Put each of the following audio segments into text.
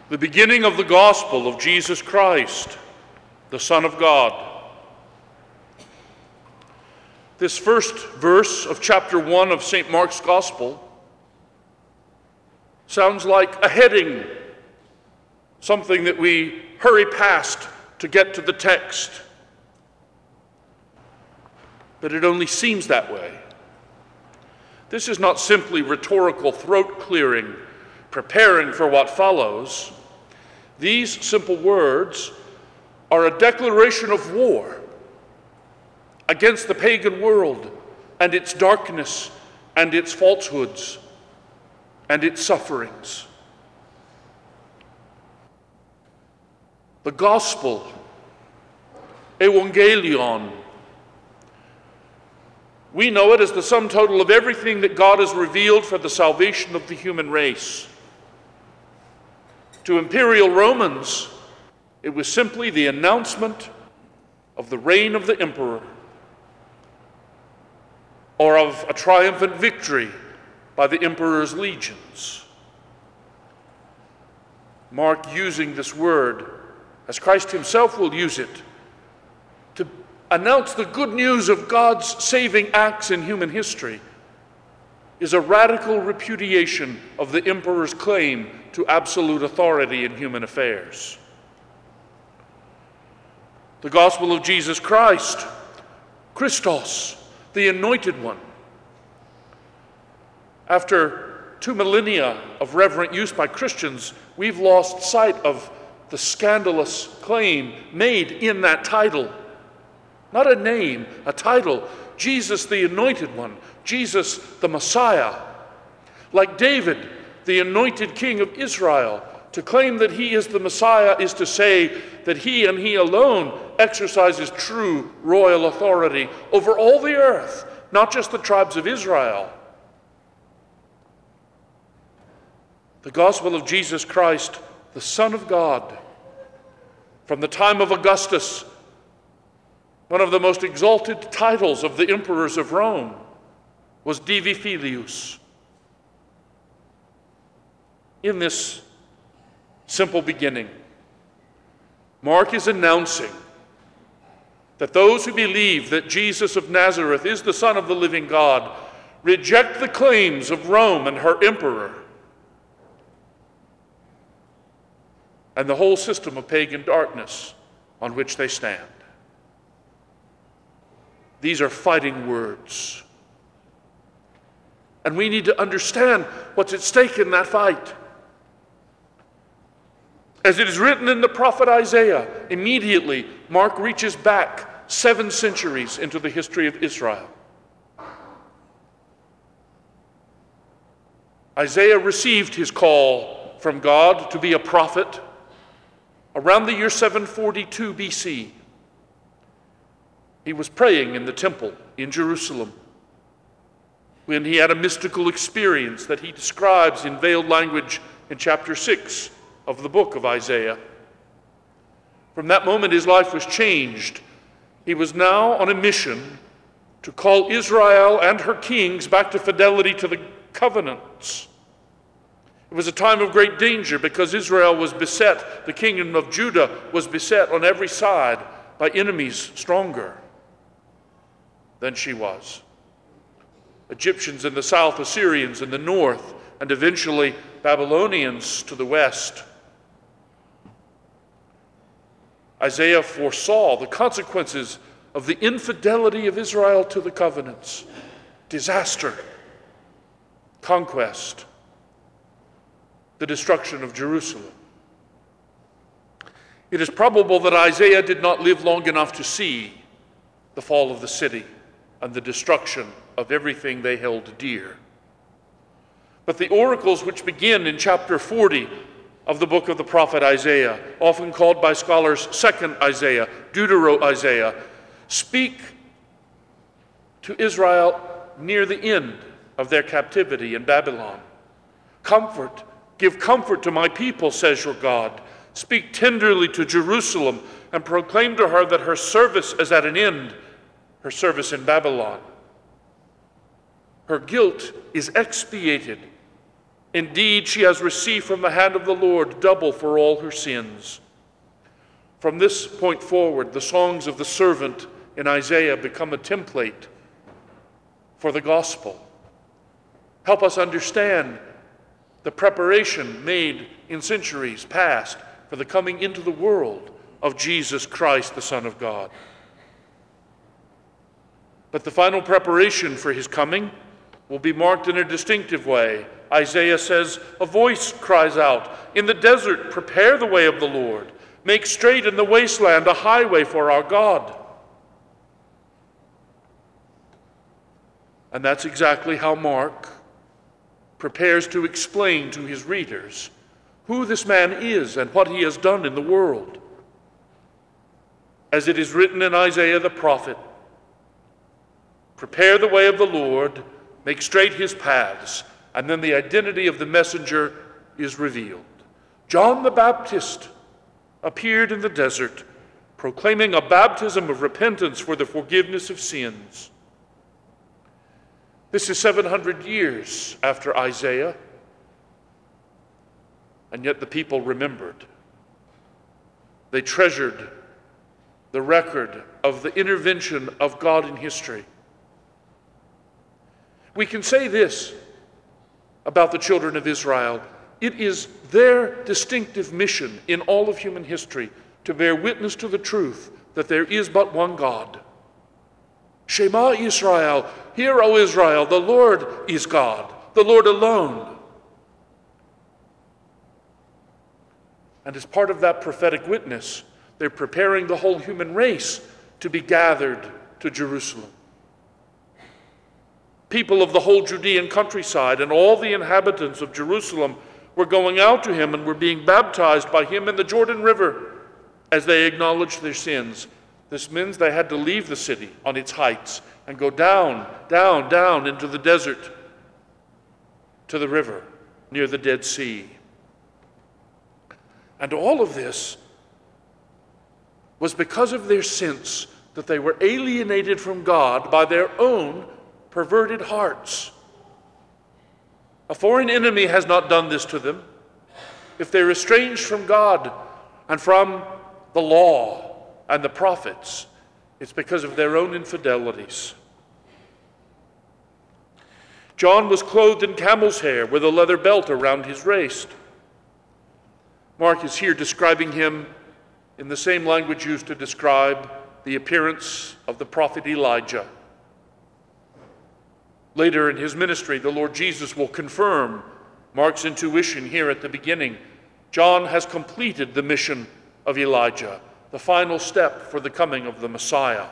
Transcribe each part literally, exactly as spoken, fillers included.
the beginning of the gospel of Jesus Christ, the Son of God. This first verse of chapter one of Saint Mark's Gospel sounds like a heading, something that we hurry past to get to the text. But it only seems that way. This is not simply rhetorical throat clearing, preparing for what follows. These simple words are a declaration of war against the pagan world and its darkness and its falsehoods and its sufferings. The gospel, Evangelion, we know it as the sum total of everything that God has revealed for the salvation of the human race. To imperial Romans, it was simply the announcement of the reign of the emperor, or of a triumphant victory by the emperor's legions. Mark, using this word, as Christ himself will use it, to announce the good news of God's saving acts in human history, is a radical repudiation of the emperor's claim to absolute authority in human affairs. The gospel of Jesus Christ, Christos, the Anointed One. After two millennia of reverent use by Christians, we've lost sight of the scandalous claim made in that title. Not a name, a title. Jesus the Anointed One, Jesus the Messiah. Like David, the anointed king of Israel, to claim that he is the Messiah is to say that he and he alone exercises true royal authority over all the earth, not just the tribes of Israel. The gospel of Jesus Christ, the Son of God, from the time of Augustus, one of the most exalted titles of the emperors of Rome, was Divi Filius. In this simple beginning, Mark is announcing that those who believe that Jesus of Nazareth is the Son of the living God reject the claims of Rome and her emperor and the whole system of pagan darkness on which they stand. These are fighting words. And we need to understand what's at stake in that fight. As it is written in the prophet Isaiah, immediately Mark reaches back seven centuries into the history of Israel. Isaiah received his call from God to be a prophet around the year seven forty-two B C. He was praying in the temple in Jerusalem when he had a mystical experience that he describes in veiled language in chapter six of the book of Isaiah. From that moment, his life was changed. He was now on a mission to call Israel and her kings back to fidelity to the covenants. It was a time of great danger because Israel was beset, the kingdom of Judah was beset on every side by enemies stronger than she was. Egyptians in the south, Assyrians in the north, and eventually Babylonians to the west. Isaiah foresaw the consequences of the infidelity of Israel to the covenants: disaster, conquest, the destruction of Jerusalem. It is probable that Isaiah did not live long enough to see the fall of the city and the destruction of everything they held dear. But the oracles which begin in chapter forty of the book of the prophet Isaiah, often called by scholars Second Isaiah, Deutero-Isaiah, speak to Israel near the end of their captivity in Babylon. Comfort, give comfort to my people, says your God. Speak tenderly to Jerusalem and proclaim to her that her service is at an end, her service in Babylon. Her guilt is expiated Indeed, she has received from the hand of the Lord double for all her sins. From this point forward, the songs of the servant in Isaiah become a template for the gospel. Help us understand the preparation made in centuries past for the coming into the world of Jesus Christ, the Son of God. But the final preparation for his coming will be marked in a distinctive way. Isaiah says, a voice cries out, in the desert, prepare the way of the Lord. Make straight in the wasteland a highway for our God. And that's exactly how Mark prepares to explain to his readers who this man is and what he has done in the world. As it is written in Isaiah the prophet, prepare the way of the Lord, make straight his paths, and then the identity of the messenger is revealed. John the Baptist appeared in the desert, proclaiming a baptism of repentance for the forgiveness of sins. This is seven hundred years after Isaiah, and yet the people remembered. They treasured the record of the intervention of God in history. We can say this about the children of Israel. It is their distinctive mission in all of human history to bear witness to the truth that there is but one God. Shema Israel, hear, O Israel, the Lord is God, the Lord alone. And as part of that prophetic witness, they're preparing the whole human race to be gathered to Jerusalem. People of the whole Judean countryside and all the inhabitants of Jerusalem were going out to him and were being baptized by him in the Jordan River as they acknowledged their sins. This means they had to leave the city on its heights and go down, down, down into the desert to the river near the Dead Sea. And all of this was because of their sense that they were alienated from God by their own perverted hearts. A foreign enemy has not done this to them. If they're estranged from God and from the law and the prophets, it's because of their own infidelities. John was clothed in camel's hair with a leather belt around his waist. Mark is here describing him in the same language used to describe the appearance of the prophet Elijah. Later in his ministry, the Lord Jesus will confirm Mark's intuition here at the beginning. John has completed the mission of Elijah, the final step for the coming of the Messiah.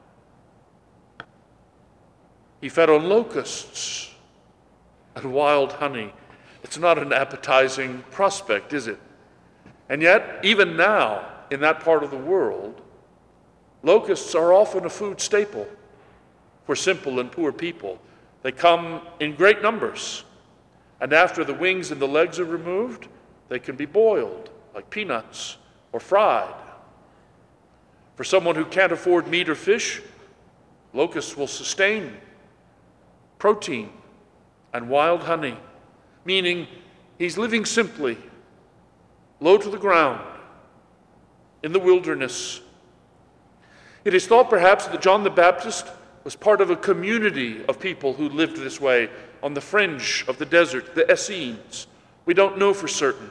He fed on locusts and wild honey. It's not an appetizing prospect, is it? And yet, even now, in that part of the world, locusts are often a food staple for simple and poor people. They come in great numbers, and after the wings and the legs are removed, they can be boiled like peanuts or fried. For someone who can't afford meat or fish, locusts will sustain protein and wild honey, meaning he's living simply, low to the ground, in the wilderness. It is thought perhaps that John the Baptist was part of a community of people who lived this way on the fringe of the desert, the Essenes. We don't know for certain.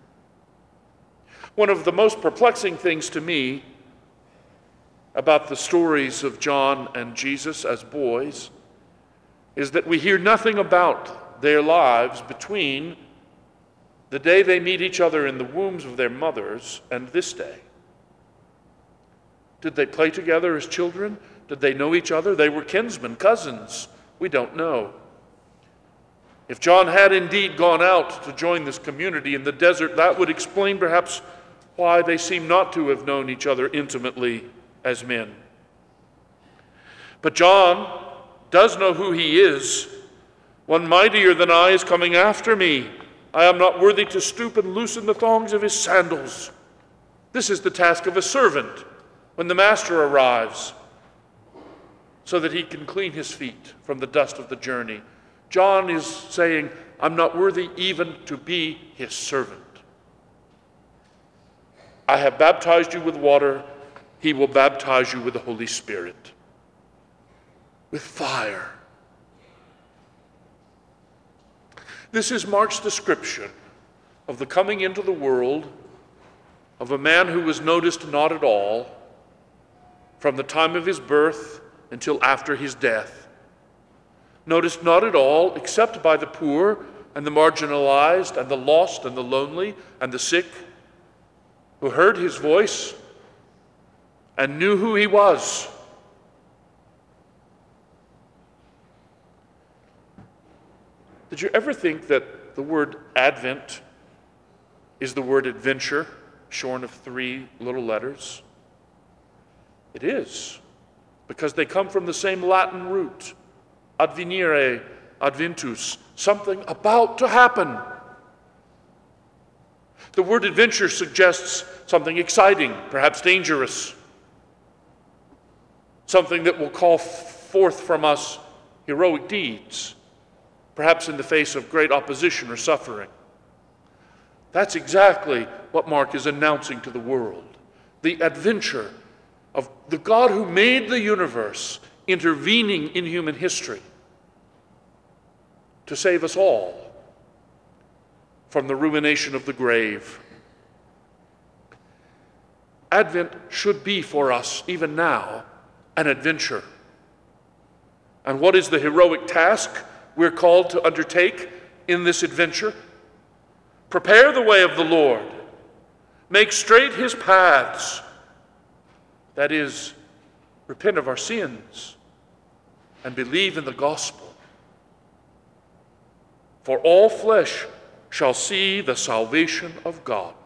One of the most perplexing things to me about the stories of John and Jesus as boys is that we hear nothing about their lives between the day they meet each other in the wombs of their mothers and this day. Did they play together as children? Did they know each other? They were kinsmen, cousins. We don't know. If John had indeed gone out to join this community in the desert, that would explain perhaps why they seem not to have known each other intimately as men. But John does know who he is. One mightier than I is coming after me. I am not worthy to stoop and loosen the thongs of his sandals. This is the task of a servant when the master arrives, so that he can clean his feet from the dust of the journey. John is saying, I'm not worthy even to be his servant. I have baptized you with water. He will baptize you with the Holy Spirit, with fire. This is Mark's description of the coming into the world of a man who was noticed not at all from the time of his birth until after his death. Noticed not at all except by the poor and the marginalized and the lost and the lonely and the sick, who heard his voice and knew who he was. Did you ever think that the word Advent is the word adventure, shorn of three little letters? It is, because they come from the same Latin root, advenire, adventus, something about to happen. The word adventure suggests something exciting, perhaps dangerous, something that will call forth from us heroic deeds, perhaps in the face of great opposition or suffering. That's exactly what Mark is announcing to the world. The adventure of the God who made the universe intervening in human history to save us all from the ruination of the grave. Advent should be for us, even now, an adventure. And what is the heroic task we're called to undertake in this adventure? Prepare the way of the Lord. Make straight his paths. That is, repent of our sins and believe in the gospel. For all flesh shall see the salvation of God.